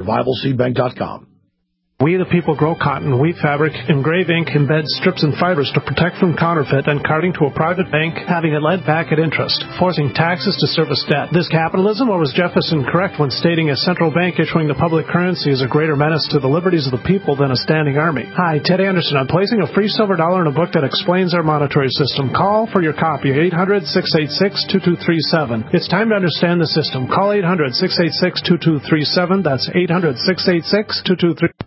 RevivalSeedBank.com. We the people grow cotton, weave fabric, engrave ink, embed strips and fibers to protect from counterfeit and carting to a private bank, having it lent back at interest, forcing taxes to service debt. This capitalism, or was Jefferson correct when stating a central bank issuing the public currency is a greater menace to the liberties of the people than a standing army? Hi, Ted Anderson. I'm placing a free silver dollar in a book that explains our monetary system. Call for your copy, 800-686-2237. It's time to understand the system. Call 800-686-2237. That's 800-686-2237.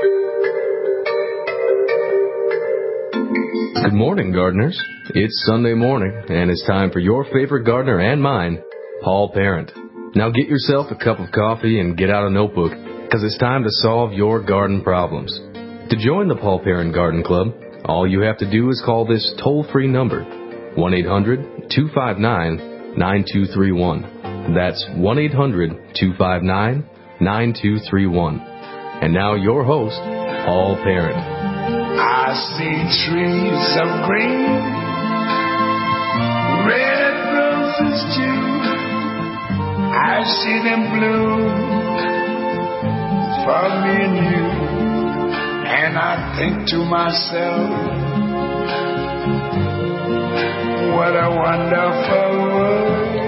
Good morning, gardeners. It's Sunday morning, and it's time for your favorite gardener and mine, Paul Parent. Now get yourself a cup of coffee and get out a notebook, because it's time to solve your garden problems. To join the Paul Parent Garden Club, all you have to do is call this toll-free number, 1-800-259-9231. That's 1-800-259-9231. And now your host, Paul Parent. I see trees of green, red roses too. I see them bloom for me and you. And I think to myself, what a wonderful world.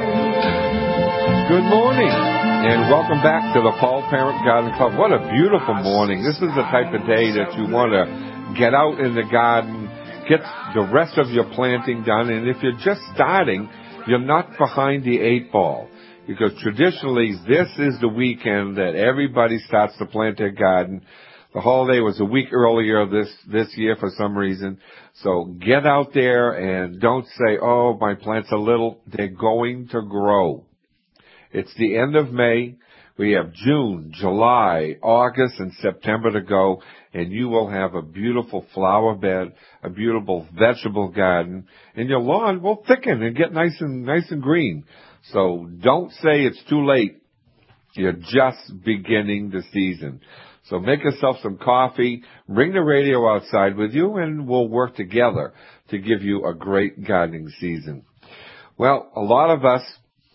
Good morning, and welcome back to the Paul Parent Garden Club. What a beautiful morning. This is the type of day that you want to get out in the garden, get the rest of your planting done, and if you're just starting, you're not behind the eight ball, because traditionally this is the weekend that everybody starts to plant their garden. The holiday was a week earlier this year for some reason, so get out there and don't say, oh, my plants are little. They're going to grow. It's the end of May. We have June, July, August, and September to go, and you will have a beautiful flower bed, a beautiful vegetable garden, and your lawn will thicken and get nice and green. So don't say it's too late. You're just beginning the season. So make yourself some coffee, bring the radio outside with you, and we'll work together to give you a great gardening season. Well, a lot of us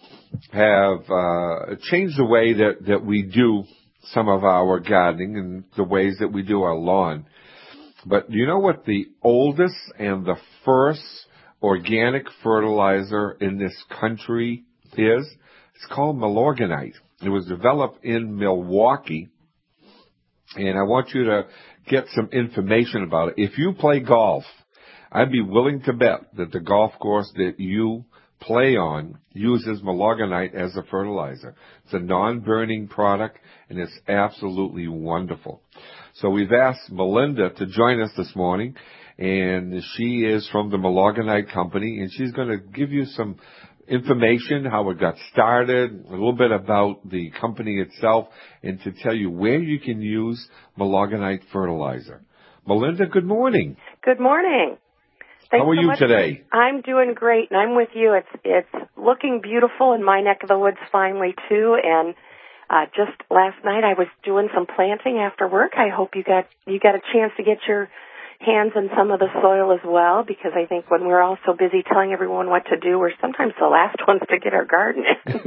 have changed the way that we do some of our gardening and the ways that we do our lawn. But do you know what the oldest and the first organic fertilizer in this country is? It's called Milorganite. It was developed in Milwaukee, and I want you to get some information about it. If you play golf, I'd be willing to bet that the golf course that you play on uses Milorganite as a fertilizer. It's a non-burning product, and it's absolutely wonderful. So we've asked Melinda to join us this morning, and she is from the Milorganite Company, and she's going to give you some information, how it got started, a little bit about the company itself, and to tell you where you can use Milorganite fertilizer. Melinda, good morning. Good morning. Thanks How are so you much. today? I'm doing great, and I'm with you. It's looking beautiful in my neck of the woods finally, too, and just last night I was doing some planting after work. I hope you got a chance to get your hands in some of the soil as well, because I think when we're all so busy telling everyone what to do, we're sometimes the last ones to get our garden in.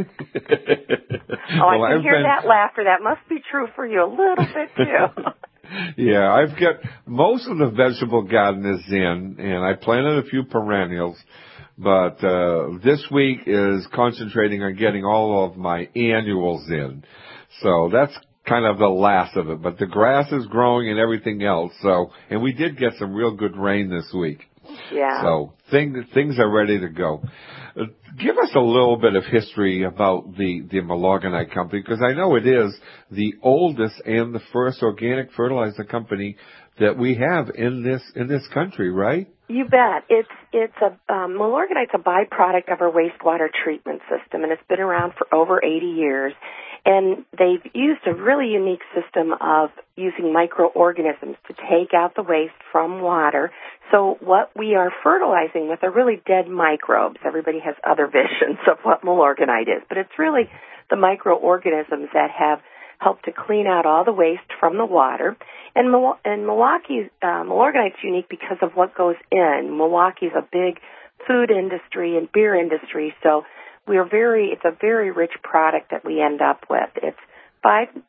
Well, I can hear that laughter. That must be true for you a little bit, too. Yeah, I've got most of the vegetable garden is in, and I planted a few perennials, but this week is concentrating on getting all of my annuals in. So that's kind of the last of it, but the grass is growing and everything else. So, and we did get some real good rain this week. Yeah. So things are ready to go. Give us a little bit of history about the Milorganite Company, because I know it is the oldest and the first organic fertilizer company that we have in this country, right? You bet. Milorganite's a byproduct of our wastewater treatment system, and it's been around for over 80 years. And they've used a really unique system of using microorganisms to take out the waste from water. So what we are fertilizing with are really dead microbes. Everybody has other visions of what Milorganite is, but it's really the microorganisms that have helped to clean out all the waste from the water. And Milorganite's unique because of what goes in. Milwaukee's a big food industry and beer industry, so it's a very rich product that we end up with. It's 5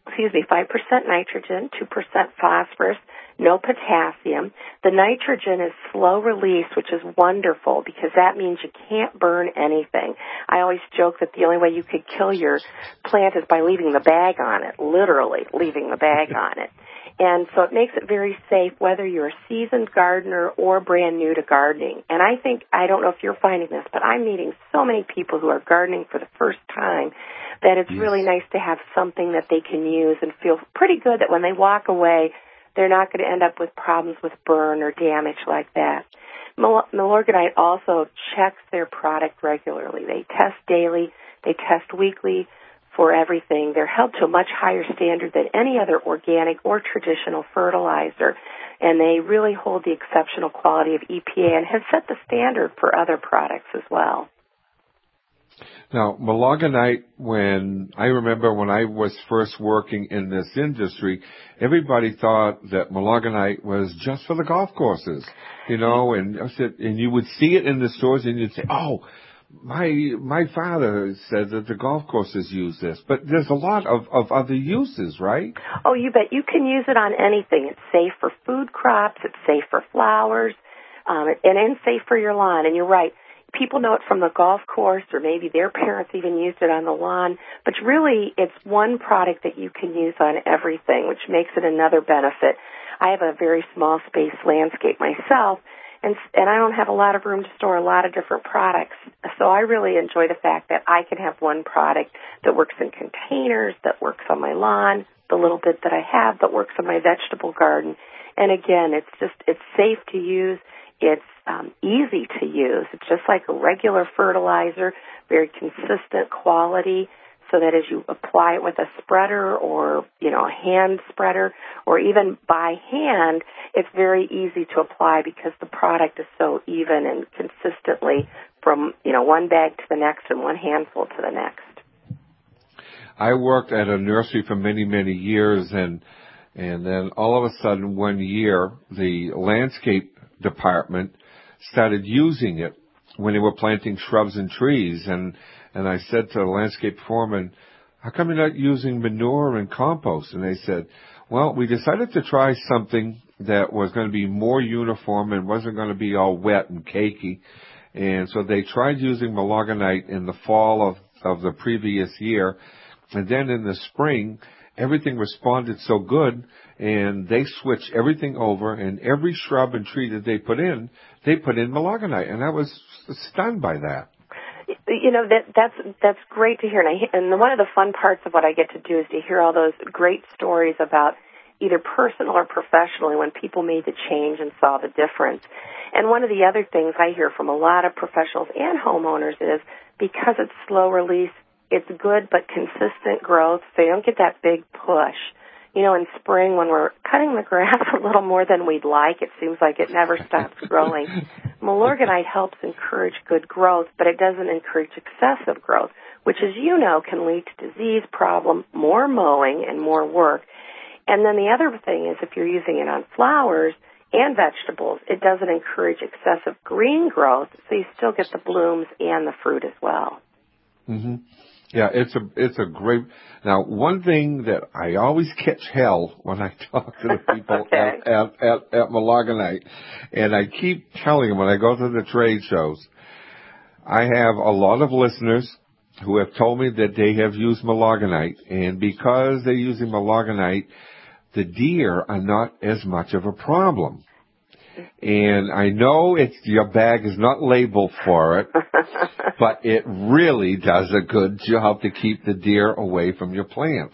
5% nitrogen, 2% phosphorus, no potassium. The nitrogen is slow release, which is wonderful because that means you can't burn anything. I always joke that the only way you could kill your plant is by leaving the bag on it, literally leaving the bag on it. And so it makes it very safe whether you're a seasoned gardener or brand new to gardening. And I don't know if you're finding this, but I'm meeting so many people who are gardening for the first time that it's really nice to have something that they can use and feel pretty good that when they walk away, they're not going to end up with problems with burn or damage like that. Milorganite also checks their product regularly. They test daily, they test weekly for everything. They're held to a much higher standard than any other organic or traditional fertilizer, and they really hold the exceptional quality of EPA and have set the standard for other products as well. Now, Milorganite, I remember when I was first working in this industry, everybody thought that Milorganite was just for the golf courses, and you would see it in the stores and you'd say, oh, my father said that the golf courses use this, but there's a lot of other uses, right? Oh, you bet. You can use it on anything. It's safe for food crops. It's safe for flowers, and safe for your lawn. And you're right. People know it from the golf course, or maybe their parents even used it on the lawn. But really, it's one product that you can use on everything, which makes it another benefit. I have a very small space landscape myself, and I don't have a lot of room to store a lot of different products. So I really enjoy the fact that I can have one product that works in containers, that works on my lawn, the little bit that I have that works on my vegetable garden. And again, it's safe to use. It's easy to use. It's just like a regular fertilizer, very consistent quality, so that as you apply it with a spreader or, a hand spreader, or even by hand, it's very easy to apply because the product is so even and consistently from, one bag to the next and one handful to the next. I worked at a nursery for many, many years, and then all of a sudden one year, the landscape department started using it when they were planting shrubs and trees, and I said to the landscape foreman, how come you're not using manure and compost? And they said, well, we decided to try something that was going to be more uniform and wasn't going to be all wet and cakey. And so they tried using Milorganite in the fall of the previous year. And then in the spring, everything responded so good, and they switched everything over, and every shrub and tree that they put in Milorganite. And I was stunned by that. That's great to hear. And one of the fun parts of what I get to do is to hear all those great stories about either personal or professionally when people made the change and saw the difference. And one of the other things I hear from a lot of professionals and homeowners is because it's slow release, it's good but consistent growth, so you don't get that big push. In spring when we're cutting the grass a little more than we'd like, it seems like it never stops growing. Milorganite helps encourage good growth, but it doesn't encourage excessive growth, which, as you know, can lead to disease problem, more mowing, and more work. And then the other thing is if you're using it on flowers and vegetables, it doesn't encourage excessive green growth, so you still get the blooms and the fruit as well. Mm-hmm. Yeah, it's a great. Now, one thing that I always catch hell when I talk to the people at Milorganite, and I keep telling them when I go to the trade shows, I have a lot of listeners who have told me that they have used Milorganite, and because they're using Milorganite, the deer are not as much of a problem. And I know your bag is not labeled for it, but it really does a good job to keep the deer away from your plants.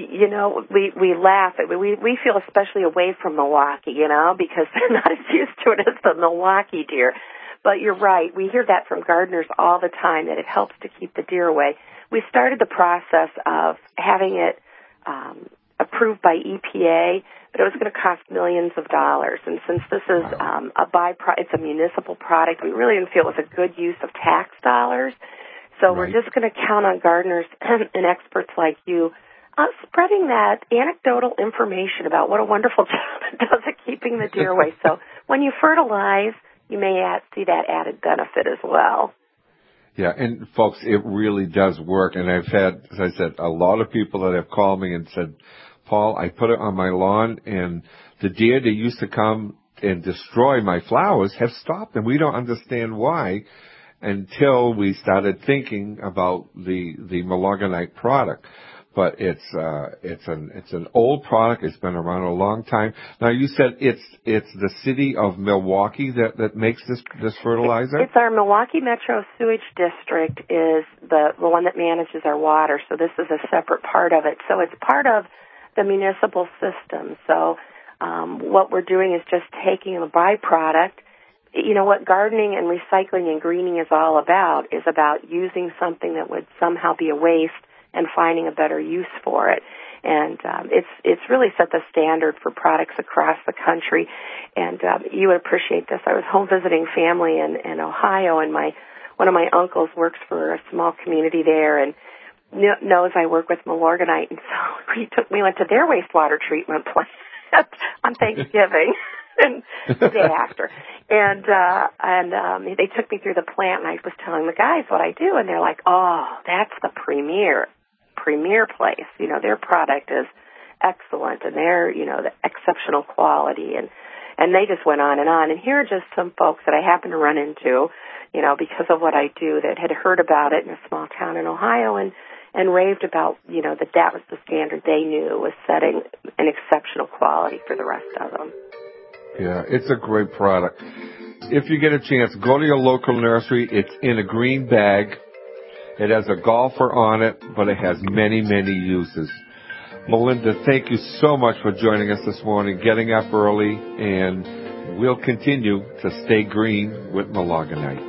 We laugh. We feel especially away from Milwaukee, because they're not as used to it as the Milwaukee deer. But you're right. We hear that from gardeners all the time, that it helps to keep the deer away. We started the process of having it approved by EPA, but it was going to cost millions of dollars. And since this is it's a municipal product, we really didn't feel it was a good use of tax dollars. So we're just going to count on gardeners and experts like you spreading that anecdotal information about what a wonderful job it does at keeping the deer away. So when you fertilize, you may see that added benefit as well. Yeah, and folks, it really does work. And I've had, as I said, a lot of people that have called me and said, Paul, I put it on my lawn, and the deer that used to come and destroy my flowers have stopped, and we don't understand why until we started thinking about the Milorganite product. But it's an old product. It's been around a long time. Now, you said it's the city of Milwaukee that makes this fertilizer? It's our Milwaukee Metro Sewage District is the one that manages our water. So this is a separate part of it. So it's part of the municipal system. So what we're doing is just taking the byproduct. You know, what gardening and recycling and greening is all about is about using something that would somehow be a waste and finding a better use for it. And it's really set the standard for products across the country. And you would appreciate this. I was home visiting family in Ohio, and one of my uncles works for a small community there and knows I work with Milorganite, and so we went to their wastewater treatment plant on Thanksgiving and the day after. And they took me through the plant, and I was telling the guys what I do, and they're like, "Oh, that's the premier place. You know, their product is excellent, and they're, you know, the exceptional quality." And they just went on. And here are just some folks that I happened to run into, you know, because of what I do, that had heard about it in a small town in Ohio and raved about, you know, that was the standard they knew was setting an exceptional quality for the rest of them. Yeah, it's a great product. If you get a chance, go to your local nursery. It's in a green bag. It has a golfer on it, but it has many, many uses. Melinda, thank you so much for joining us this morning, getting up early, and we'll continue to stay green with Milorganite.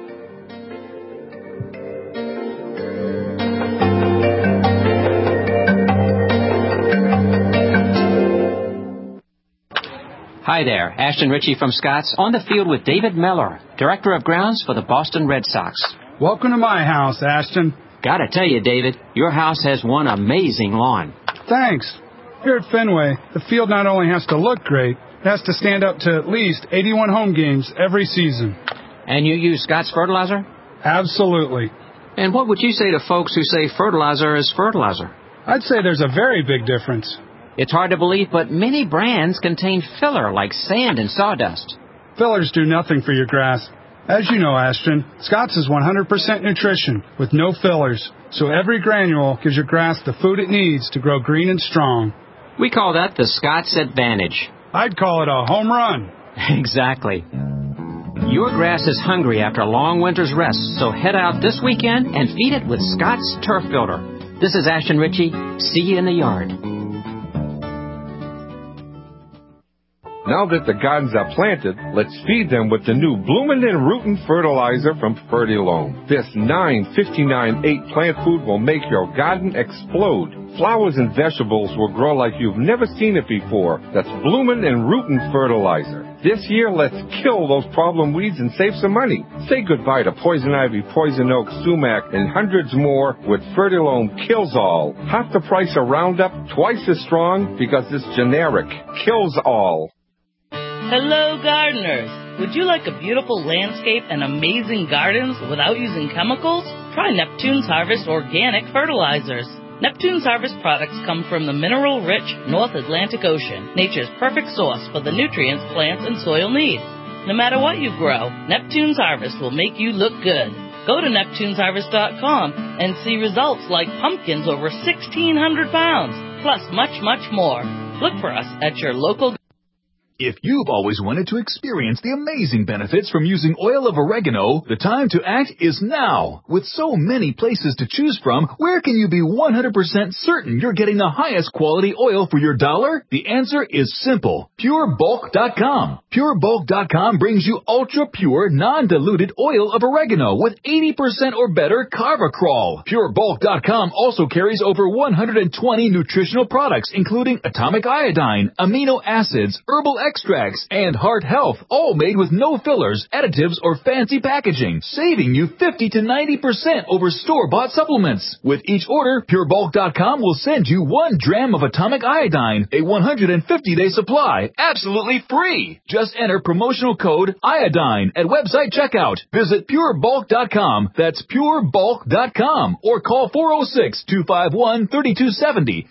Hi there, Ashton Ritchie from Scott's on the field with David Miller, Director of Grounds for the Boston Red Sox. Welcome to my house, Ashton. Gotta tell you, David, your house has one amazing lawn. Thanks. Here at Fenway, the field not only has to look great, it has to stand up to at least 81 home games every season. And you use Scott's fertilizer? Absolutely. And what would you say to folks who say fertilizer is fertilizer? I'd say there's a very big difference. It's hard to believe, but many brands contain filler like sand and sawdust. Fillers do nothing for your grass. As you know, Ashton, Scott's is 100% nutrition with no fillers, so every granule gives your grass the food it needs to grow green and strong. We call that the Scott's Advantage. I'd call it a home run. Exactly. Your grass is hungry after a long winter's rest, so head out this weekend and feed it with Scott's Turf Builder. This is Ashton Ritchie. See you in the yard. Now that the gardens are planted, let's feed them with the new Bloomin' and Rootin' fertilizer from Fertilome. This 9-59-8 plant food will make your garden explode. Flowers and vegetables will grow like you've never seen it before. That's Bloomin' and Rootin' fertilizer. This year, let's kill those problem weeds and save some money. Say goodbye to poison ivy, poison oak, sumac, and hundreds more with Fertilome Kills All. Half the price of Roundup, twice as strong because it's generic. Kills all. Hello, gardeners. Would you like a beautiful landscape and amazing gardens without using chemicals? Try Neptune's Harvest Organic Fertilizers. Neptune's Harvest products come from the mineral-rich North Atlantic Ocean, nature's perfect source for the nutrients plants and soil need. No matter what you grow, Neptune's Harvest will make you look good. Go to Neptune'sHarvest.com and see results like pumpkins over 1,600 pounds, plus much, much more. Look for us at your local. If you've always wanted to experience the amazing benefits from using oil of oregano, the time to act is now. With so many places to choose from, where can you be 100% certain you're getting the highest quality oil for your dollar? The answer is simple. PureBulk.com. PureBulk.com brings you ultra-pure, non-diluted oil of oregano with 80% or better Carvacrol. PureBulk.com also carries over 120 nutritional products, including atomic iodine, amino acids, herbal extracts, and heart health, all made with no fillers, additives, or fancy packaging, saving you 50 to 90% over store-bought supplements. With each order, PureBulk.com will send you 1 dram of atomic iodine, a 150-day supply, absolutely free. Just enter promotional code IODINE at website checkout. Visit PureBulk.com, that's PureBulk.com, or call 406-251-3270,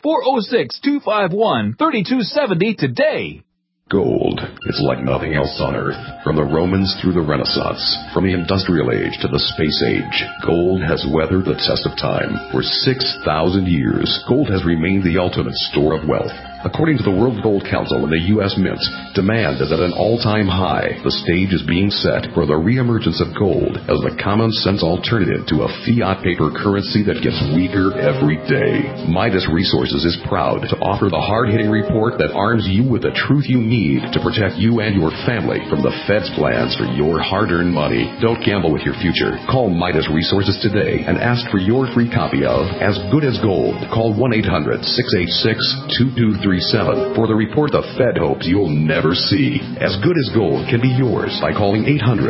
406-251-3270 today. Gold is like nothing else on Earth. From the Romans through the Renaissance, from the Industrial Age to the Space Age, gold has weathered the test of time. For 6,000 years, gold has remained the ultimate store of wealth. According to the World Gold Council and the U.S. Mint, demand is at an all-time high. The stage is being set for the reemergence of gold as the common-sense alternative to a fiat paper currency that gets weaker every day. Midas Resources is proud to offer the hard-hitting report that arms you with the truth you need to protect you and your family from the Fed's plans for your hard-earned money. Don't gamble with your future. Call Midas Resources today and ask for your free copy of As Good as Gold. Call 1-800-686-2237 for the report the Fed hopes you'll never see. As Good as Gold can be yours by calling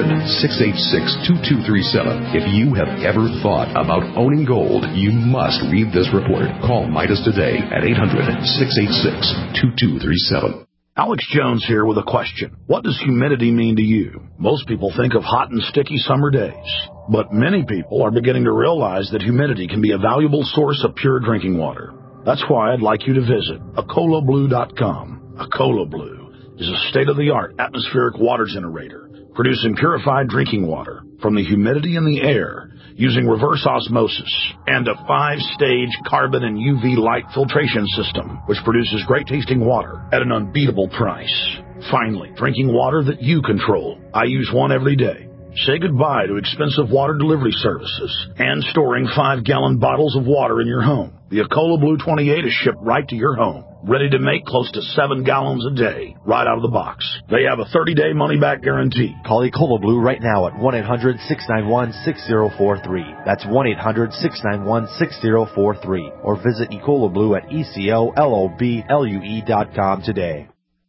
800-686-2237. If you have ever thought about owning gold, you must read this report. Call Midas today at 800-686-2237. Alex Jones here with a question. What does humidity mean to you? Most people think of hot and sticky summer days, but many people are beginning to realize that humidity can be a valuable source of pure drinking water. That's why I'd like you to visit AcolaBlue.com. Acola Blue is a state-of-the-art atmospheric water generator, producing purified drinking water from the humidity in the air using reverse osmosis and a 5-stage carbon and UV light filtration system, which produces great-tasting water at an unbeatable price. Finally, drinking water that you control. I use one every day. Say goodbye to expensive water delivery services and storing 5-gallon bottles of water in your home. The Acola Blue 28 is shipped right to your home, ready to make close to 7 gallons a day, right out of the box. They have a 30-day money-back guarantee. Call Acola Blue right now at 1-800-691-6043. That's 1-800-691-6043. Or visit Acola Blue at ECOLOBLUE.com today.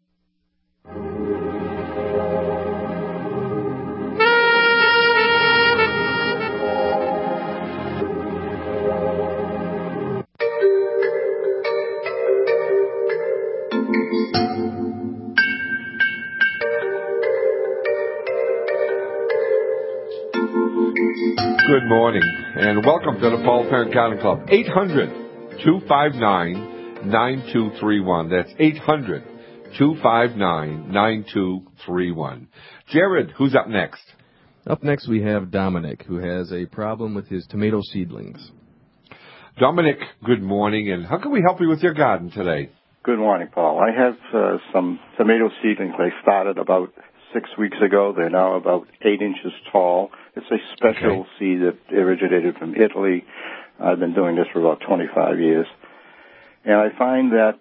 Good morning, and welcome to the Paul Parent Garden Club. 800-259-9231. That's 800-259-9231. Jared, who's up next? Up next we have Dominic, who has a problem with his tomato seedlings. Dominic, good morning, and how can we help you with your garden today? Good morning, Paul. I have some tomato seedlings. They started about 6 weeks ago. They're now about 8 inches tall. It's a special seed that originated from Italy. I've been doing this for about 25 years. And I find that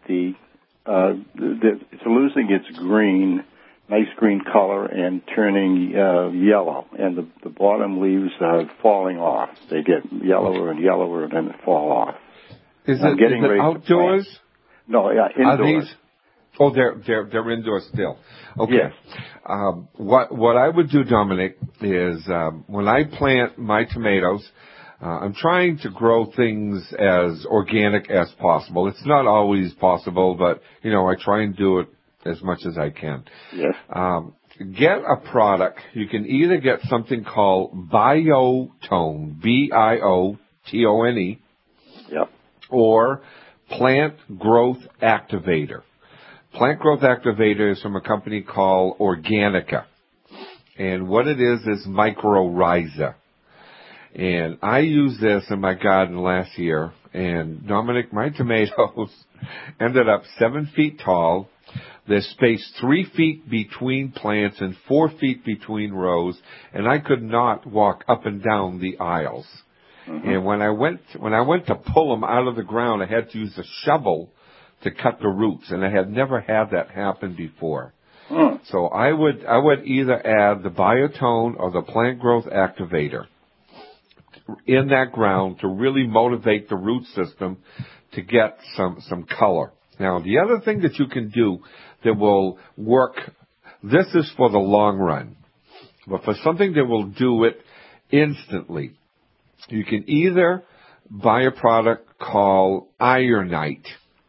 it's losing its nice green color and turning yellow. And the bottom leaves are falling off. They get yellower and yellower and then fall off. Is it outdoors? No, indoors. They're indoors still. Okay. Yes. What I would do, Dominic, is when I plant my tomatoes, I'm trying to grow things as organic as possible. It's not always possible, but I try and do it as much as I can. Yes. Get a product. You can either get something called Biotone, Biotone. Yep. Or Plant Growth Activator. Plant Growth Activator is from a company called Organica. And what it is mycorrhiza. And I used this in my garden last year. And, Dominic, my tomatoes ended up 7 feet tall. They're spaced 3 feet between plants and 4 feet between rows. And I could not walk up and down the aisles. Mm-hmm. And when I went to pull them out of the ground, I had to use a shovel to cut the roots, and I had never had that happen before. So I would either add the Biotone or the Plant Growth Activator in that ground to really motivate the root system to get some color. Now, the other thing that you can do that will work, this is for the long run, but for something that will do it instantly, you can either buy a product called Ironite,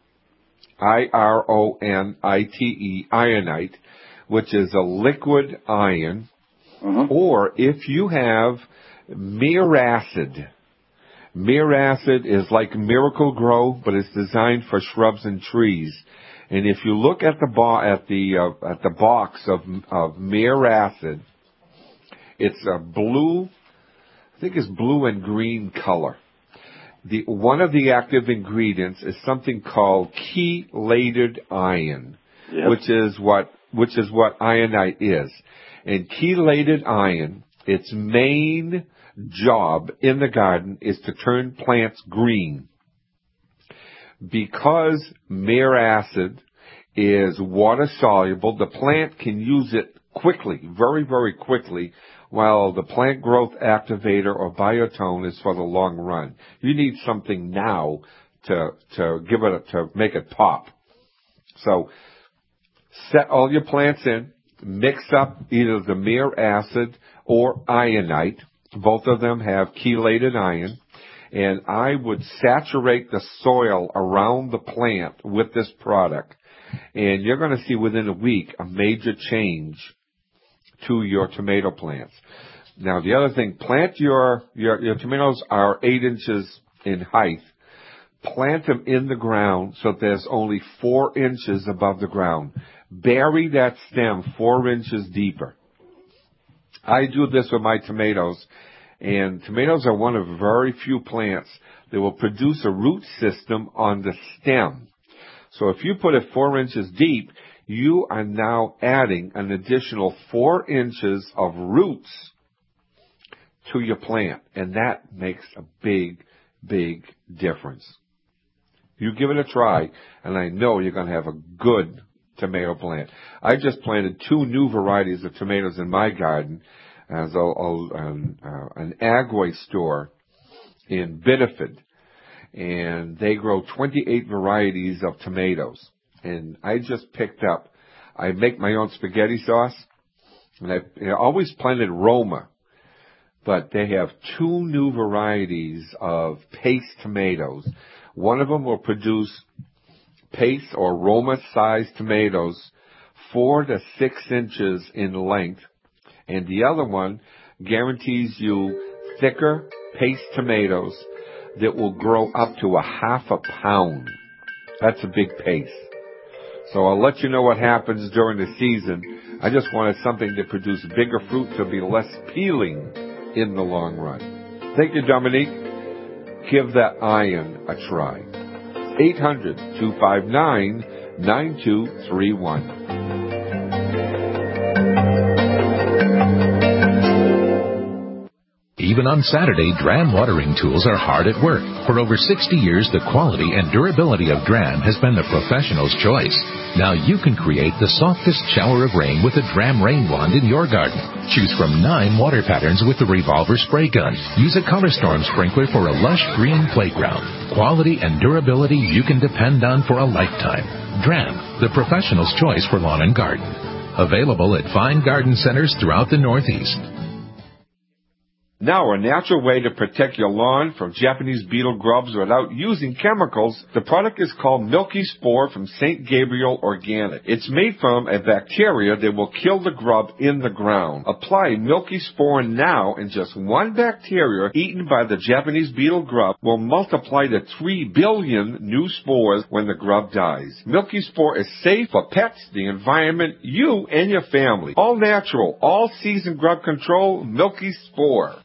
Ironite, Ironite, which is a liquid iron, or if you have Miracid. Miracid is like Miracle Grow, but it's designed for shrubs and trees. And if you look at the box of Miracid, it's a blue, I think it's blue and green color. One of the active ingredients is something called chelated iron, which is what Ironite is. And chelated iron, its main job in the garden is to turn plants green. Because Miracid is water soluble, the plant can use it quickly, very, very quickly, while the plant growth activator or biotone is for the long run. You need something now to make it pop. So set all your plants in, mix up either the Miracid or Ironite. Both of them have chelated iron. And I would saturate the soil around the plant with this product. And you're going to see within a week a major change to your tomato plants. Now, the other thing, plant your tomatoes are 8 inches in height. Plant them in the ground so there's only 4 inches above the ground. Bury that stem 4 inches deeper. I do this with my tomatoes, and tomatoes are one of very few plants that will produce a root system on the stem. So if you put it 4 inches deep, you are now adding an additional 4 inches of roots to your plant, and that makes a big, big difference. You give it a try, and I know you're going to have a good tomato plant. I just planted 2 new varieties of tomatoes in my garden as an Agway store in Biddeford, and they grow 28 varieties of tomatoes. And I just picked up, I make my own spaghetti sauce, and I always planted Roma, but they have 2 new varieties of paste tomatoes. One of them will produce paste or Roma-sized tomatoes 4 to 6 inches in length, and the other one guarantees you thicker paste tomatoes that will grow up to 1/2 pound. That's a big paste. So I'll let you know what happens during the season. I just wanted something to produce bigger fruit to be less peeling in the long run. Thank you, Dominique. Give that iron a try. 800-259-9231. Even on Saturday, Dram watering tools are hard at work. For over 60 years, the quality and durability of Dram has been the professional's choice. Now you can create the softest shower of rain with a Dram rain wand in your garden. Choose from 9 water patterns with the revolver spray gun. Use a color storm sprinkler for a lush green playground. Quality and durability you can depend on for a lifetime. Dram, the professional's choice for lawn and garden. Available at fine garden centers throughout the Northeast. Now, a natural way to protect your lawn from Japanese beetle grubs without using chemicals. The product is called Milky Spore from St. Gabriel Organic. It's made from a bacteria that will kill the grub in the ground. Apply Milky Spore now, and just 1 bacteria eaten by the Japanese beetle grub will multiply to 3 billion new spores when the grub dies. Milky Spore is safe for pets, the environment, you, and your family. All natural, all season grub control, Milky Spore.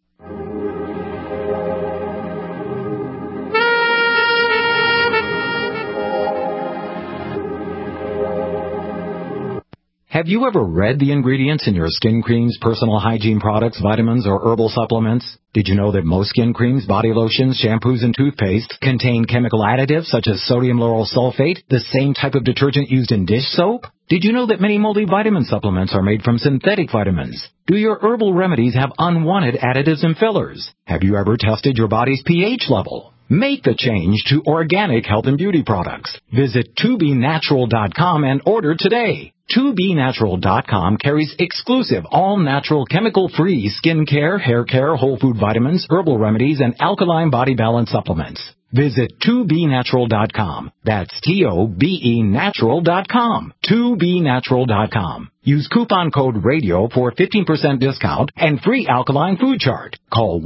Have you ever read the ingredients in your skin creams, personal hygiene products, vitamins, or herbal supplements? Did you know that most skin creams, body lotions, shampoos, and toothpaste contain chemical additives such as sodium lauryl sulfate, the same type of detergent used in dish soap? Did you know that many multivitamin supplements are made from synthetic vitamins? Do your herbal remedies have unwanted additives and fillers? Have you ever tested your body's pH level? Make the change to organic health and beauty products. Visit tobinatural.com and order today. tobinatural.com carries exclusive, all-natural, chemical-free skin care, hair care, whole food vitamins, herbal remedies, and alkaline body balance supplements. Visit tobinatural.com. That's TOBEnatural.com. tobinatural.com. Use coupon code RADIO for 15% discount and free alkaline food chart. Call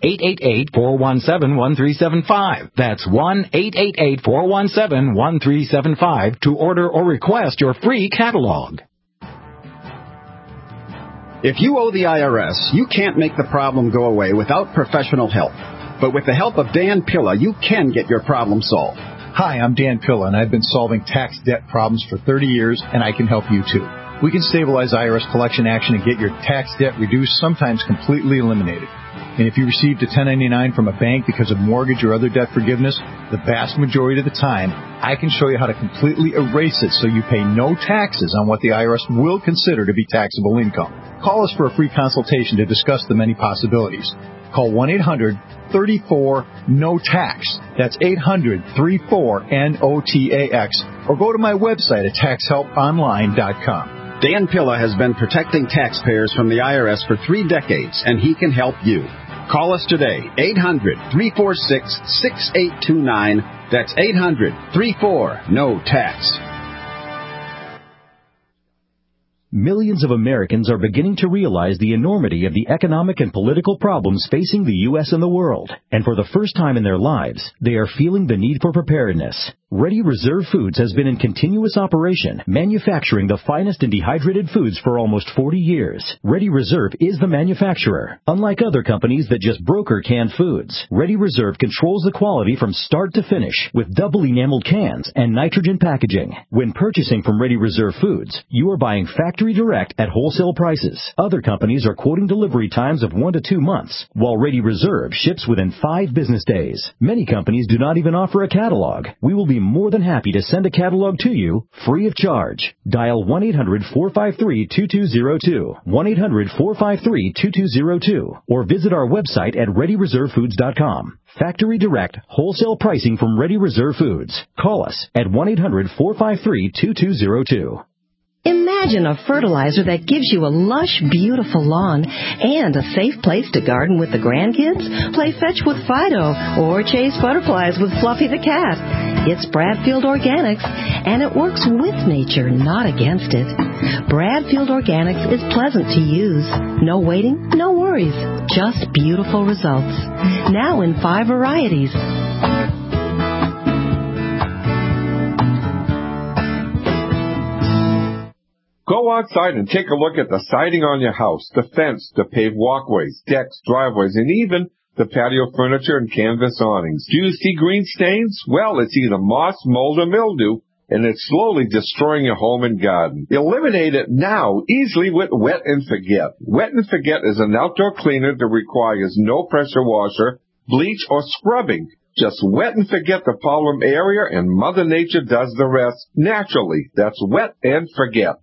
1-888-417-1375. That's 1-888-417-1375 to order or request your free catalog. If you owe the IRS, you can't make the problem go away without professional help. But with the help of Dan Pilla, you can get your problem solved. Hi, I'm Dan Pilla, and I've been solving tax debt problems for 30 years, and I can help you too. We can stabilize IRS collection action and get your tax debt reduced, sometimes completely eliminated. And if you received a 1099 from a bank because of mortgage or other debt forgiveness, the vast majority of the time, I can show you how to completely erase it so you pay no taxes on what the IRS will consider to be taxable income. Call us for a free consultation to discuss the many possibilities. Call 1-800-34-NO-TAX. That's 800-34-NOTAX. Or go to my website at taxhelponline.com. Dan Pilla has been protecting taxpayers from the IRS for 3 decades, and he can help you. Call us today, 800-346-6829. That's 800-34-NO-TAX. Millions of Americans are beginning to realize the enormity of the economic and political problems facing the U.S. and the world. And for the first time in their lives, they are feeling the need for preparedness. Ready Reserve Foods has been in continuous operation, manufacturing the finest in dehydrated foods for almost 40 years. Ready Reserve is the manufacturer. Unlike other companies that just broker canned foods, Ready Reserve controls the quality from start to finish with double enameled cans and nitrogen packaging. When purchasing from Ready Reserve Foods, you are buying factory direct at wholesale prices. Other companies are quoting delivery times of 1 to 2 months, while Ready Reserve ships within 5 business days. Many companies do not even offer a catalog. We will be more than happy to send a catalog to you free of charge. Dial 1-800-453-2202, 1-800-453-2202, or visit our website at ReadyReserveFoods.com. Factory direct, wholesale pricing from Ready Reserve Foods. Call us at 1-800-453-2202. Imagine a fertilizer that gives you a lush, beautiful lawn and a safe place to garden with the grandkids, play fetch with Fido, or chase butterflies with Fluffy the cat. It's Bradfield Organics, and it works with nature, not against it. Bradfield Organics is pleasant to use. No waiting, no worries. Just beautiful results. Now in 5 varieties. Go outside and take a look at the siding on your house, the fence, the paved walkways, decks, driveways, and even the patio furniture and canvas awnings. Do you see green stains? Well, it's either moss, mold, or mildew, and it's slowly destroying your home and garden. Eliminate it now easily with Wet and Forget. Wet and Forget is an outdoor cleaner that requires no pressure washer, bleach, or scrubbing. Just wet and forget the problem area, and Mother Nature does the rest naturally. That's Wet and Forget.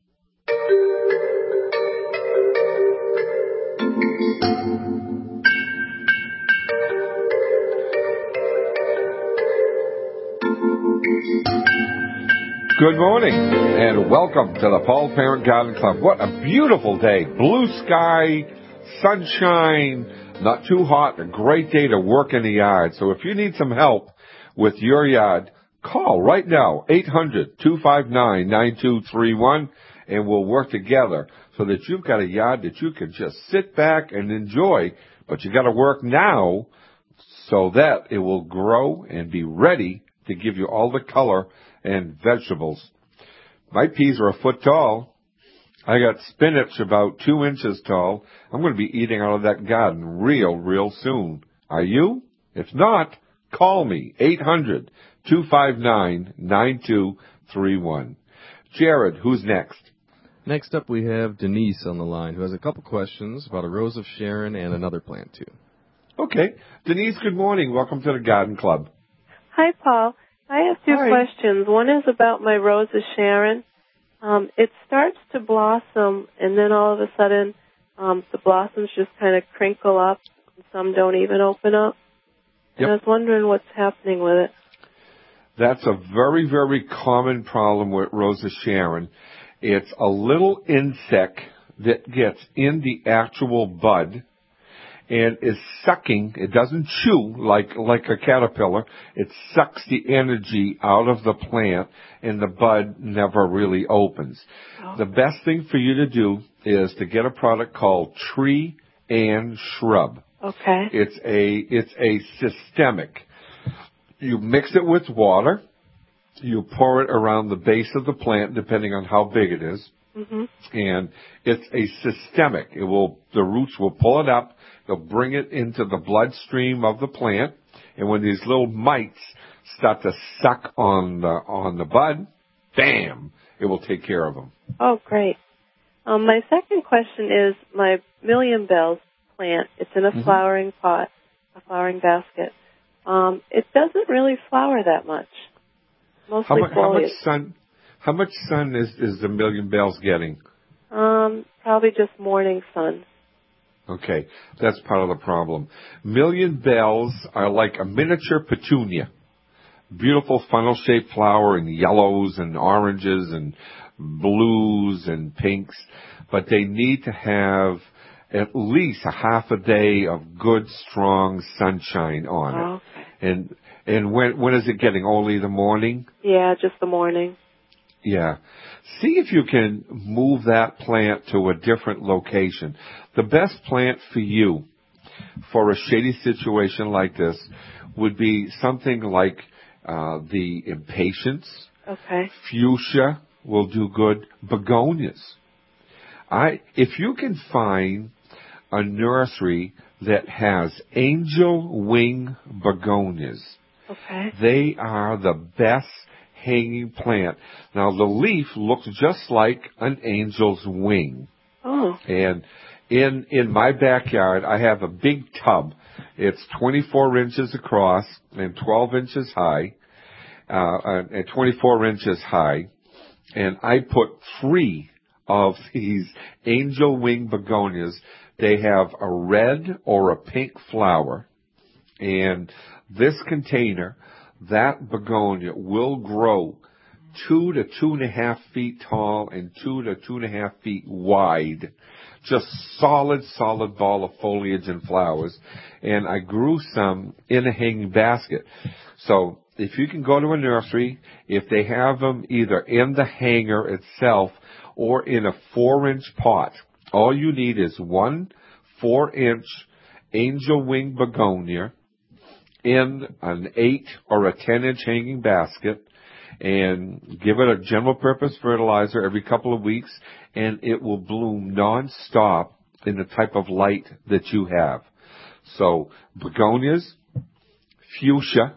Good morning, and welcome to the Paul Parent Garden Club. What a beautiful day. Blue sky, sunshine, not too hot, a great day to work in the yard. So if you need some help with your yard, call right now, 800-259-9231, and we'll work together so that you've got a yard that you can just sit back and enjoy, but you got to work now so that it will grow and be ready to give you all the color and vegetables. My peas are a foot tall. I got spinach about 2 inches tall. I'm going to be eating out of that garden real soon. Are you? If not, call me, 800-259-9231. Jared, who's next? Next up, we have Denise on the line, who has a couple questions about a Rose of Sharon and another plant, too. Okay. Denise, good morning. Welcome to the Garden Club. Hi, Paul. I have 2 questions. One is about my Rose of Sharon. It starts to blossom, and then all of a sudden the blossoms just kind of crinkle up, and some don't even open up. And I was wondering what's happening with it. That's a very, very common problem with Rosa Sharon. It's a little insect that gets in the actual bud and is sucking. It doesn't chew like a caterpillar. It sucks the energy out of the plant, and the bud never really opens. Oh. The best thing for you to do is to get a product called Tree and Shrub. Okay. It's a systemic. You mix it with water. You pour it around the base of the plant, depending on how big it is. Mm-hmm. And it's a systemic. The roots will pull it up. They'll bring it into the bloodstream of the plant. And when these little mites start to suck on the bud, bam, it will take care of them. Oh, great. My second question is my Million Bells plant. It's in a flowering pot, a flowering basket. It doesn't really flower that much. Mostly foliage. How much sun is the Million Bells getting? Probably just morning sun. Okay, that's part of the problem. Million Bells are like a miniature petunia. Beautiful funnel-shaped flower in yellows and oranges and blues and pinks, but they need to have at least a half a day of good, strong sunshine on it. Okay. And when is it getting? Only the morning? Yeah, just the morning. Yeah. See if you can move that plant to a different location. The best plant for you for a shady situation like this would be something like the Impatiens. Okay. Fuchsia will do good. Begonias. If you can find a nursery that has angel wing begonias, okay, they are the best hanging plant. Now, the leaf looks just like an angel's wing. Oh. And in my backyard, I have a big tub. It's 24 inches across and 12 inches high, and 24 inches high. And I put 3 of these angel wing begonias. They have a red or a pink flower. And this container, that begonia will grow 2 to 2.5 feet tall and 2 to 2.5 feet wide. Just solid ball of foliage and flowers. And I grew some in a hanging basket. So if you can go to a nursery, if they have them either in the hanger itself or in a 4-inch pot, all you need is 1 4-inch angel wing begonia in an 8 or a 10-inch hanging basket, and give it a general purpose fertilizer every couple of weeks, and it will bloom non-stop in the type of light that you have. So begonias, fuchsia,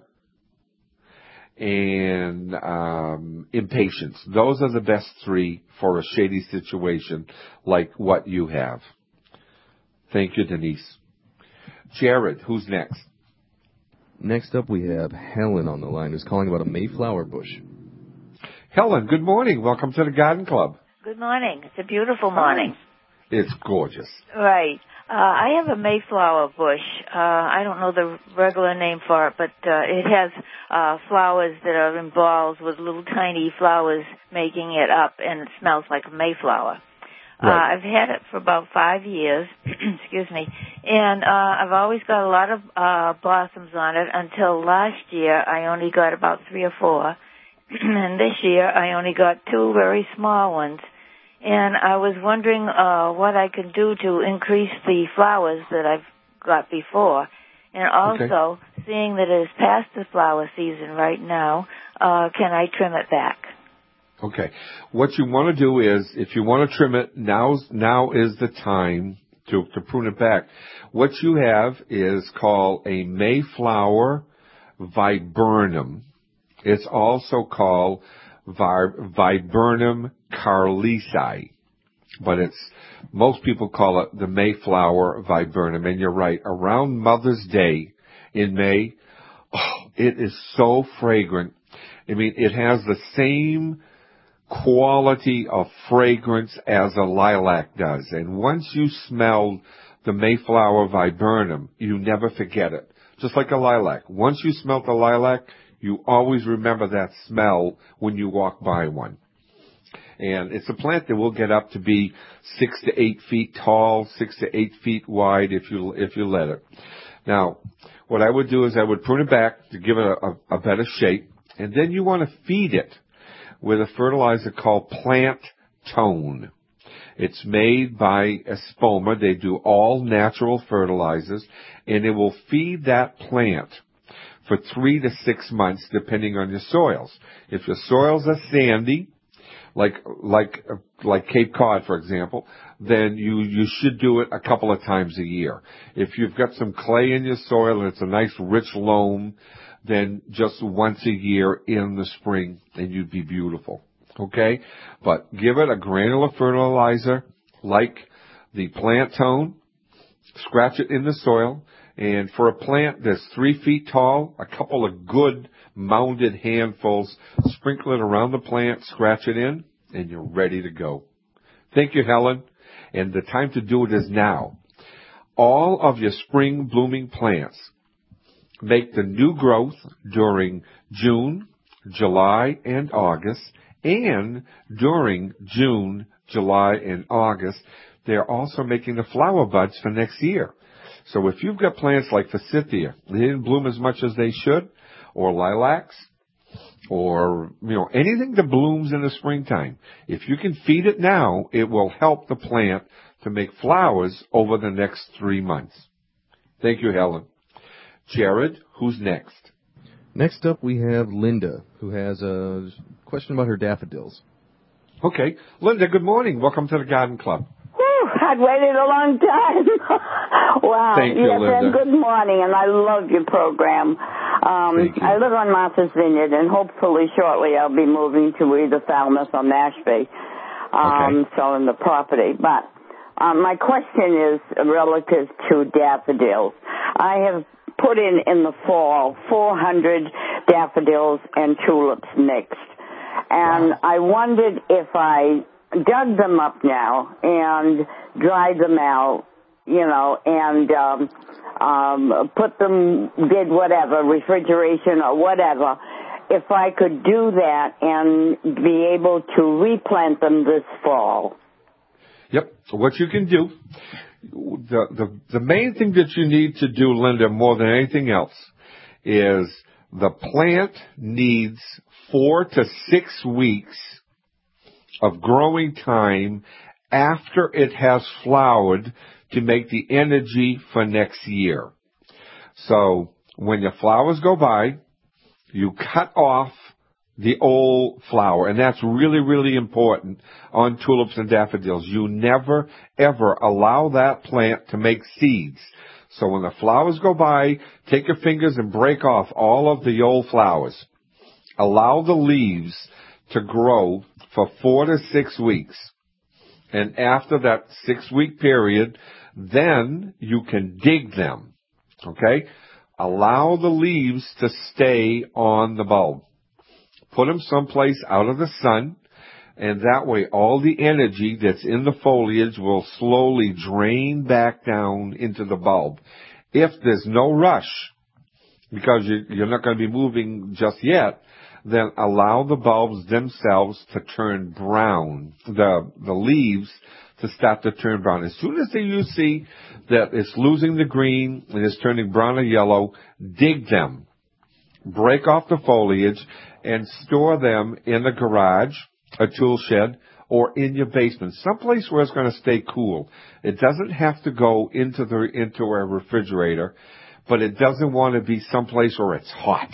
and Impatiens. Those are the best 3 for a shady situation like what you have. Thank you, Denise. Jared, who's next? Next up, we have Helen on the line, who's calling about a Mayflower bush. Helen, good morning. Welcome to the Garden Club. Good morning. It's a beautiful morning. It's gorgeous. Right. I have a Mayflower bush. I don't know the regular name for it, but it has flowers that are in balls with little tiny flowers making it up, and it smells like a Mayflower. Right. I've had it for about 5 years, excuse me, and I've always got a lot of blossoms on it until last year. I only got about 3 or 4, and this year I only got 2 very small ones. And I was wondering what I can do to increase the flowers that I've got before. And also, seeing that it is past the flower season right now, can I trim it back? Okay. What you want to do is, if you want to trim it, now is the time to prune it back. What you have is called a Mayflower viburnum. It's also called Viburnum carlesi, but most people call it the Mayflower viburnum. And you're right, around Mother's Day in May, it is so fragrant. I mean, it has the same quality of fragrance as a lilac does. And once you smell the Mayflower viburnum, you never forget it. just like a lilac. Once you smell the lilac, you always remember that smell when you walk by one. And it's a plant that will get up to be 6 to 8 feet tall, 6 to 8 feet wide if you let it. Now, what I would do is I would prune it back to give it a better shape, and then you want to feed it with a fertilizer called Plant Tone. It's made by Espoma. They do all natural fertilizers, and it will feed that plant for 3 to 6 months, depending on your soils. If your soils are sandy, like Cape Cod, for example, then you should do it a couple of times a year. If you've got some clay in your soil and it's a nice rich loam, then just once a year in the spring, and you'd be beautiful. Okay? But give it a granular fertilizer like the Plant Tone. Scratch it in the soil. And for a plant that's 3 feet tall, a couple of good mounded handfuls, sprinkle it around the plant, scratch it in, and you're ready to go. Thank you, Helen. And the time to do it is now. All of your spring blooming plants make the new growth during June, July, and August. And during June, July, and August, they're also making the flower buds for next year. So if you've got plants like Forsythia, they didn't bloom as much as they should, or lilacs, or, anything that blooms in the springtime, if you can feed it now, it will help the plant to make flowers over the next 3 months. Thank you, Helen. Jared, who's next? Next up, we have Linda, who has a question about her daffodils. Okay. Linda, good morning. Welcome to the Garden Club. I'd waited a long time. Wow. Thank you, yes, Linda. and good morning, and I love your program. I live on Martha's Vineyard, and hopefully shortly I'll be moving to either Falmouth or Mashpee, selling the property. But my question is relative to daffodils. I have put in the fall 400 daffodils and tulips mixed, and I wondered if I dug them up now and dried them out, and put them, did whatever, refrigeration or whatever, if I could do that and be able to replant them this fall. Yep. So what you can do, the main thing that you need to do, Linda, more than anything else, is the plant needs 4 to 6 weeks of growing time after it has flowered to make the energy for next year. So when your flowers go by, you cut off the old flower, and that's really, really important on tulips and daffodils. You never, ever allow that plant to make seeds. So when the flowers go by, take your fingers and break off all of the old flowers. Allow the leaves to grow for 4 to 6 weeks. And after that 6-week period, then you can dig them. Okay? Allow the leaves to stay on the bulb. Put them someplace out of the sun, and that way all the energy that's in the foliage will slowly drain back down into the bulb. If there's no rush, because you're not going to be moving just yet, then allow the bulbs themselves to turn brown, the leaves to start to turn brown. As soon as you see that it's losing the green and it's turning brown or yellow, dig them. Break off the foliage and store them in the garage, a tool shed, or in your basement, someplace where it's going to stay cool. It doesn't have to go into a refrigerator, but it doesn't want to be someplace where it's hot.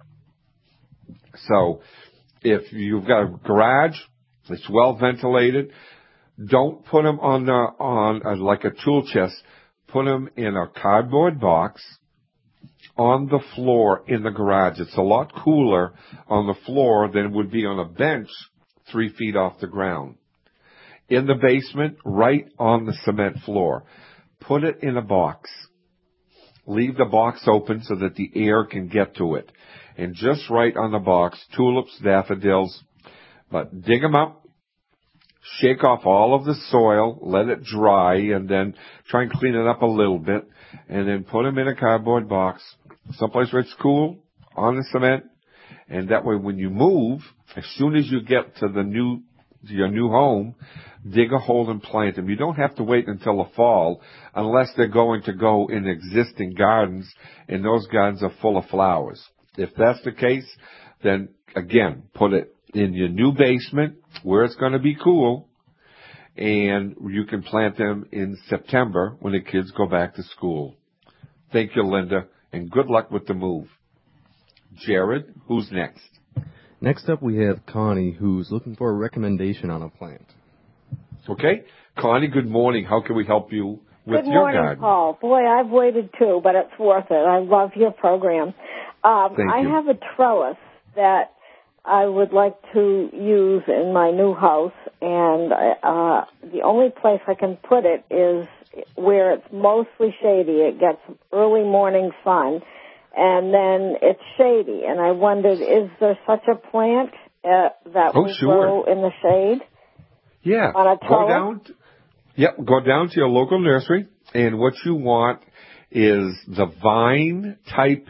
So if you've got a garage, it's well ventilated, don't put them on like a tool chest. Put them in a cardboard box on the floor in the garage. It's a lot cooler on the floor than it would be on a bench 3 feet off the ground. In the basement, right on the cement floor. Put it in a box. Leave the box open so that the air can get to it. And just right on the box, tulips, daffodils, but dig them up, shake off all of the soil, let it dry, and then try and clean it up a little bit, and then put them in a cardboard box someplace where it's cool, on the cement, and that way when you move, as soon as you get to your new home, dig a hole and plant them. You don't have to wait until the fall unless they're going to go in existing gardens, and those gardens are full of flowers. If that's the case, then again, put it in your new basement where it's going to be cool, and you can plant them in September when the kids go back to school. Thank you, Linda, and good luck with the move. Jared, who's next? Next up, we have Connie, who's looking for a recommendation on a plant. Okay. Connie, good morning. How can we help you with your garden? Good morning, Paul. Boy, I've waited too, but it's worth it. I love your program. Thank you. I have a trellis that I would like to use in my new house, and the only place I can put it is where it's mostly shady. It gets early morning sun, and then it's shady. And I wondered, is there such a plant that will grow in the shade? Yeah. On a trellis? Go down to your local nursery, and what you want is the vine type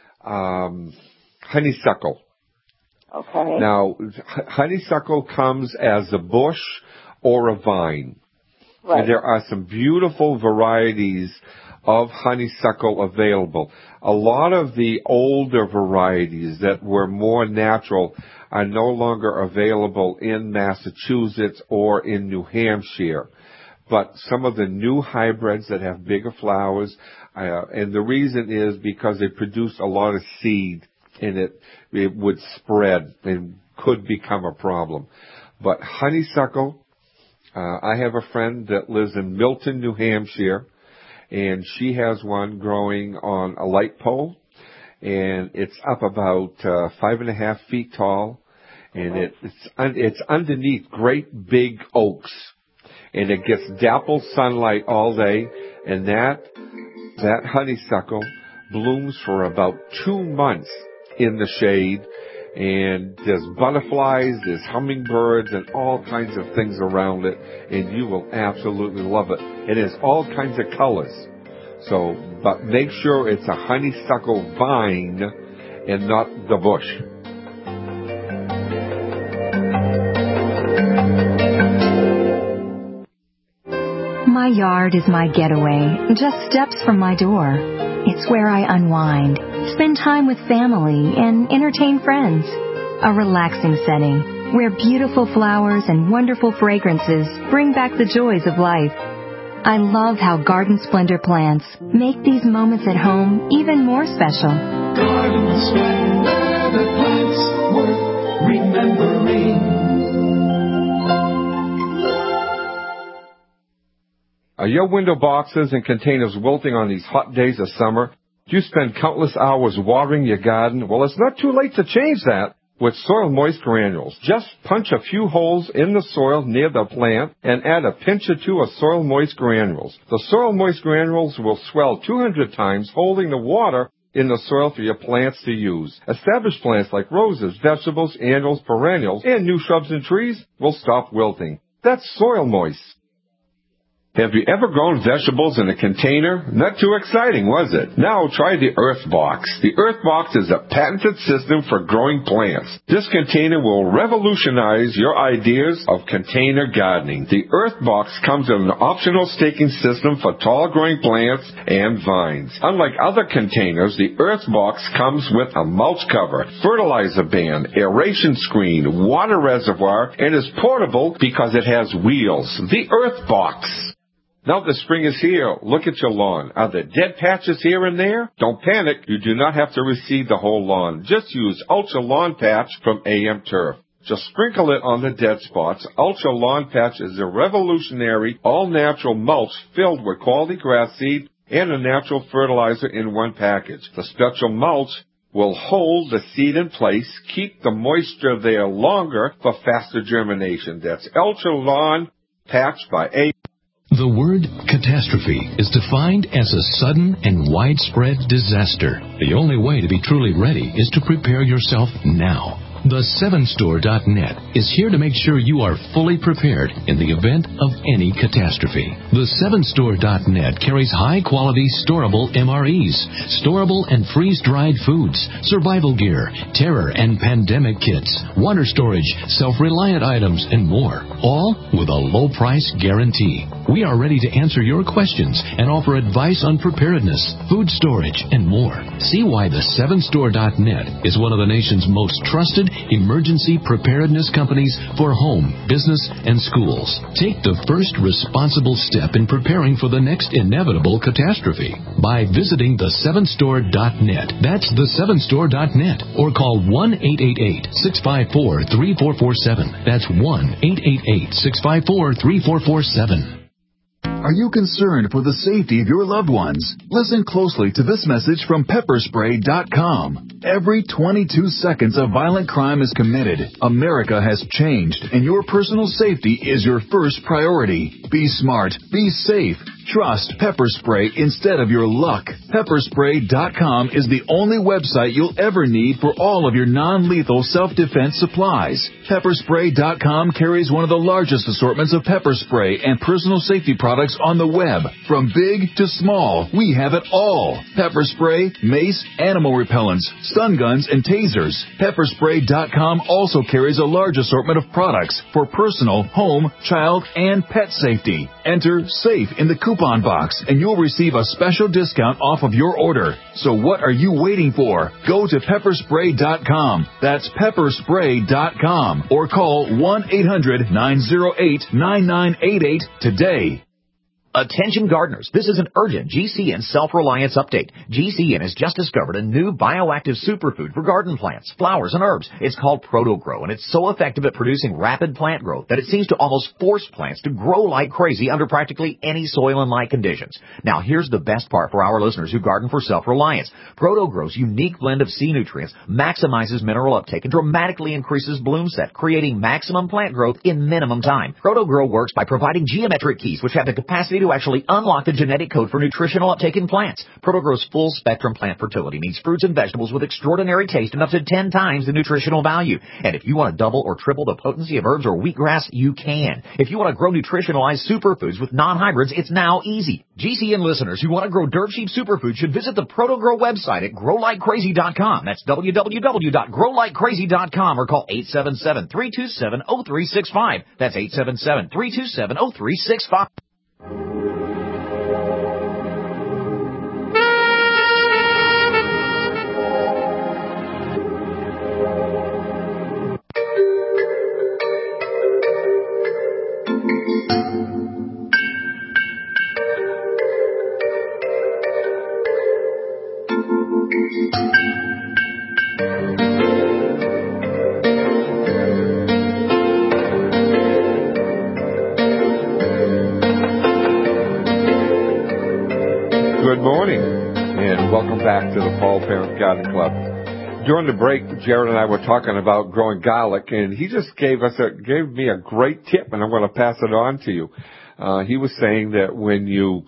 honeysuckle. Okay. Now, honeysuckle comes as a bush or a vine. Right. And there are some beautiful varieties of honeysuckle available. A lot of the older varieties that were more natural are no longer available in Massachusetts or in New Hampshire. But some of the new hybrids that have bigger flowers, and the reason is because they produce a lot of seed, and it would spread and could become a problem. But honeysuckle, I have a friend that lives in Milton, New Hampshire, and she has one growing on a light pole, and it's up about 5.5 feet tall, and it's underneath great big oaks, and it gets dappled sunlight all day, and that honeysuckle blooms for about 2 months in the shade, and there's butterflies, there's hummingbirds, and all kinds of things around it, and you will absolutely love it. It has all kinds of colors. So, but make sure it's a honeysuckle vine and not the bush. My yard is my getaway, just steps from my door. It's where I unwind, spend time with family, and entertain friends. A relaxing setting where beautiful flowers and wonderful fragrances bring back the joys of life. I love how Garden Splendor plants make these moments at home even more special. Garden Splendor, the plants worth remembering. Are your window boxes and containers wilting on these hot days of summer? Do you spend countless hours watering your garden? Well, it's not too late to change that with Soil Moist Granules. Just punch a few holes in the soil near the plant and add a pinch or two of Soil Moist Granules. The Soil Moist Granules will swell 200 times, holding the water in the soil for your plants to use. Established plants like roses, vegetables, annuals, perennials, and new shrubs and trees will stop wilting. That's Soil Moist. Have you ever grown vegetables in a container? Not too exciting, was it? Now try the Earthbox. The Earthbox is a patented system for growing plants. This container will revolutionize your ideas of container gardening. The Earthbox comes with an optional staking system for tall growing plants and vines. Unlike other containers, the Earthbox comes with a mulch cover, fertilizer band, aeration screen, water reservoir, and is portable because it has wheels. The Earthbox. Now the spring is here. Look at your lawn. Are there dead patches here and there? Don't panic. You do not have to reseed the whole lawn. Just use Ultra Lawn Patch from AM Turf. Just sprinkle it on the dead spots. Ultra Lawn Patch is a revolutionary, all-natural mulch filled with quality grass seed and a natural fertilizer in one package. The special mulch will hold the seed in place, keep the moisture there longer for faster germination. That's Ultra Lawn Patch by AM. The word catastrophe is defined as a sudden and widespread disaster. The only way to be truly ready is to prepare yourself now. The7store.net is here to make sure you are fully prepared in the event of any catastrophe. The7store.net carries high-quality storable MREs, storable and freeze-dried foods, survival gear, terror and pandemic kits, water storage, self-reliant items, and more, all with a low-price guarantee. We are ready to answer your questions and offer advice on preparedness, food storage, and more. See why the7store.net is one of the nation's most trusted emergency preparedness companies for home, business, and schools. Take the first responsible step in preparing for the next inevitable catastrophe by visiting the7store.net. That's the7store.net, or call 1-888-654-3447. That's 1-888-654-3447. Are you concerned for the safety of your loved ones? Listen closely to this message from pepperspray.com. Every 22 seconds a violent crime is committed. America has changed, and your personal safety is your first priority. Be smart. Be safe. Trust Pepper Spray instead of your luck. Pepperspray.com is the only website you'll ever need for all of your non-lethal self-defense supplies. Pepperspray.com carries one of the largest assortments of pepper spray and personal safety products on the web. From big to small, we have it all. Pepper spray, mace, animal repellents, stun guns, and tasers. Pepperspray.com also carries a large assortment of products for personal, home, child, and pet safety. Enter SAFE in the coupon box, and you'll receive a special discount off of your order. So what are you waiting for? Go to pepperspray.com. That's pepperspray.com. Or call 1-800-908-9988 today. Attention gardeners, this is an urgent GCN self-reliance update. GCN has just discovered a new bioactive superfood for garden plants, flowers, and herbs. It's called ProtoGrow, and it's so effective at producing rapid plant growth that it seems to almost force plants to grow like crazy under practically any soil and light conditions. Now, here's the best part for our listeners who garden for self-reliance. ProtoGrow's unique blend of sea nutrients maximizes mineral uptake and dramatically increases bloom set, creating maximum plant growth in minimum time. ProtoGrow works by providing geometric keys which have the capacity to actually unlock the genetic code for nutritional uptake in plants. ProtoGrow's full-spectrum plant fertility means fruits and vegetables with extraordinary taste and up to 10 times the nutritional value. And if you want to double or triple the potency of herbs or wheatgrass, you can. If you want to grow nutritionalized superfoods with non-hybrids, it's now easy. GCN listeners who want to grow dirt cheap superfoods should visit the ProtoGrow website at growlikecrazy.com. That's www.growlikecrazy.com, or call 877-327-0365. That's 877-327-0365. Good morning, and welcome back to the Paul Parent Garden Club. During the break, Jared and I were talking about growing garlic, and he just gave me a great tip, and I'm going to pass it on to you. He was saying that when you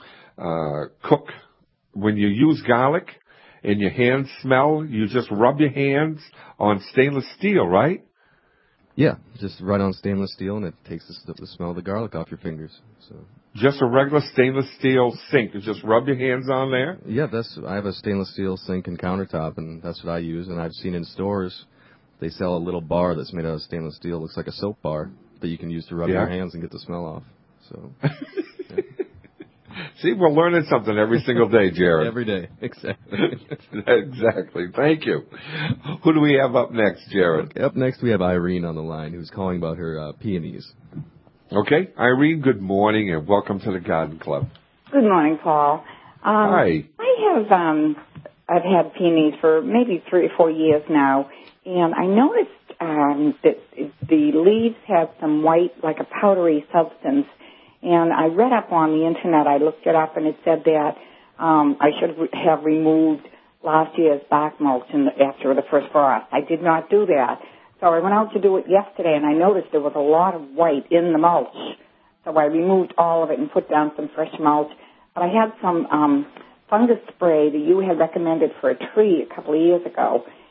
when you use garlic and your hands smell, you just rub your hands on stainless steel, right? Yeah, just right on stainless steel, and it takes the smell of the garlic off your fingers. So. Just a regular stainless steel sink. You just rub your hands on there? Yeah, I have a stainless steel sink and countertop, and that's what I use. And I've seen in stores, they sell a little bar that's made out of stainless steel. It looks like a soap bar that you can use to rub your hands and get the smell off. So, yeah. See, we're learning something every single day, Jared. Every day, exactly. Exactly. Thank you. Who do we have up next, Jared? Okay, up next, we have Irene on the line, who's calling about her peonies. Okay, Irene, good morning, and welcome to the Garden Club. Good morning, Paul. Hi. I've had peonies for maybe 3 or 4 years now, and I noticed that the leaves have some white, like a powdery substance, and I read up on the Internet, I looked it up, and it said that I should have removed last year's bark mulch after the first frost. I did not do that. So I went out to do it yesterday, and I noticed there was a lot of white in the mulch. So I removed all of it and put down some fresh mulch. But I had some fungus spray that you had recommended for a tree a couple of years ago,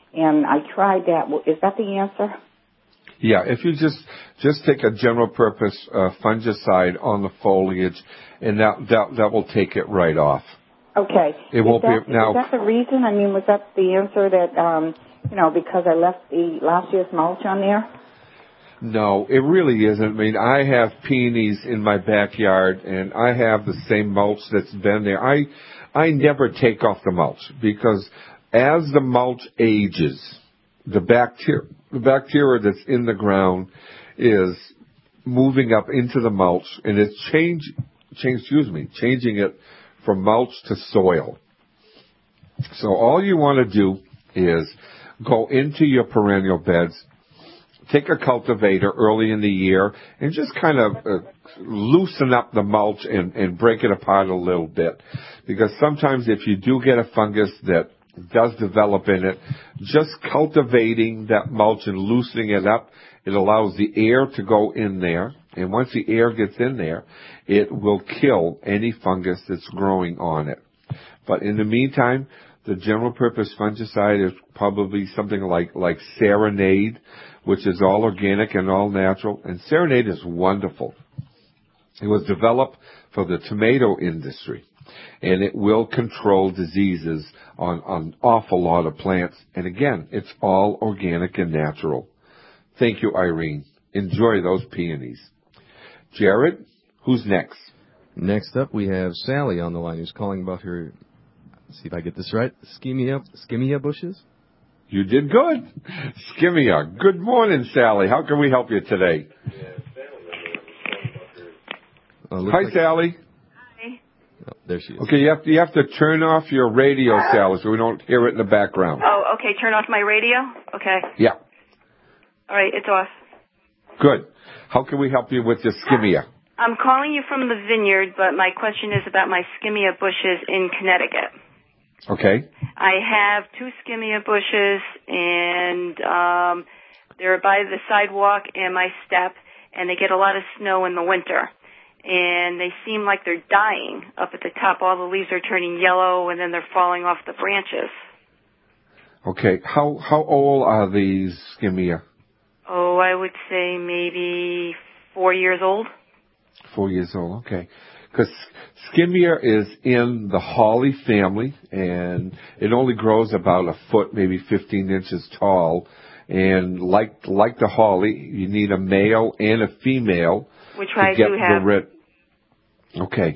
And I tried that. Is that the answer? Yeah, if you just take a general purpose fungicide on the foliage, and that will take it right off. Okay. It won't be now. Is that the reason? I mean, was that the answer that because I left the last year's mulch on there? No, it really isn't. I mean, I have peonies in my backyard, and I have the same mulch that's been there. I never take off the mulch because as the mulch ages, the bacteria that's in the ground is moving up into the mulch, and it's changing it from mulch to soil. So all you want to do is go into your perennial beds, take a cultivator early in the year, and just kind of loosen up the mulch and break it apart a little bit. Because sometimes if you do get a fungus that does develop in it, just cultivating that mulch and loosening it up, it allows the air to go in there. And once the air gets in there, it will kill any fungus that's growing on it. But in the meantime, the general purpose fungicide is probably something like Serenade, which is all organic and all natural. And Serenade is wonderful. It was developed for the tomato industry, and it will control diseases on an awful lot of plants. And again, it's all organic and natural. Thank you, Irene. Enjoy those peonies. Jared, who's next? Next up, we have Sally on the line, who's calling about her, let's see if I get this right, Skimmia bushes? You did good. Skimmia. Good morning, Sally. How can we help you today? Hi, Sally. Hi. Oh, there she is. Okay, you have to turn off your radio, Sally, so we don't hear it in the background. Oh, okay. Turn off my radio? Okay. Yeah. All right, it's off. Good. How can we help you with your Skimmia? I'm calling you from the vineyard, but my question is about my Skimmia bushes in Connecticut. Okay. I have 2 Skimmia bushes, and they're by the sidewalk and my step, and they get a lot of snow in the winter. And they seem like they're dying up at the top. All the leaves are turning yellow, and then they're falling off the branches. Okay. How old are these Skimmia? Oh, I would say maybe 4 years old. 4 years old, okay. Because Skimmia is in the holly family, and it only grows about a foot, maybe 15 inches tall. And like the holly, you need a male and a female. Which to I get do have. The red. Okay.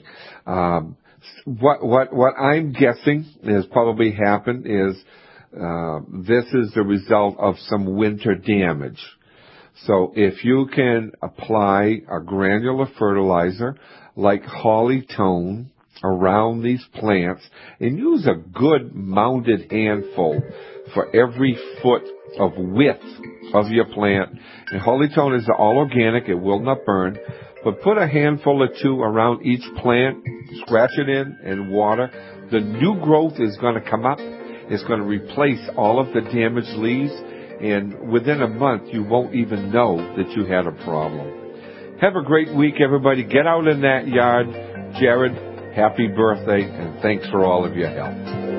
What I'm guessing has probably happened is this is the result of some winter damage. So if you can apply a granular fertilizer like Hollytone around these plants and use a good mounded handful for every foot of width of your plant. And Hollytone is all organic, it will not burn, but put a handful or 2 around each plant, scratch it in and water. The new growth is going to come up. It's going to replace all of the damaged leaves, and within a month you won't even know that you had a problem. Have a great week, everybody. Get out in that yard. Jared, happy birthday, and thanks for all of your help.